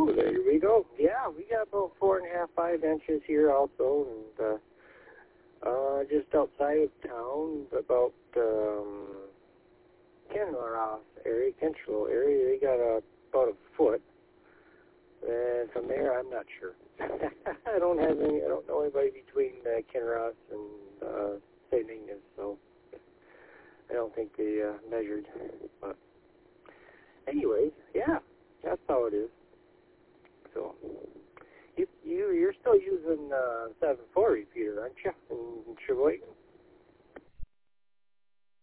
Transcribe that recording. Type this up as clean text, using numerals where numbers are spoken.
Oh, there we go. Yeah, we got about 4.5, 5 inches here also, and just outside of town, about Kinross area, Kinchlow area, they got about a foot. And from there, I'm not sure. I don't know anybody between Kinross and St. Ignace, so I don't think they measured. But anyways, yeah, that's how it is. So you're still using 7.4 repeater, aren't you, in Sheboygan?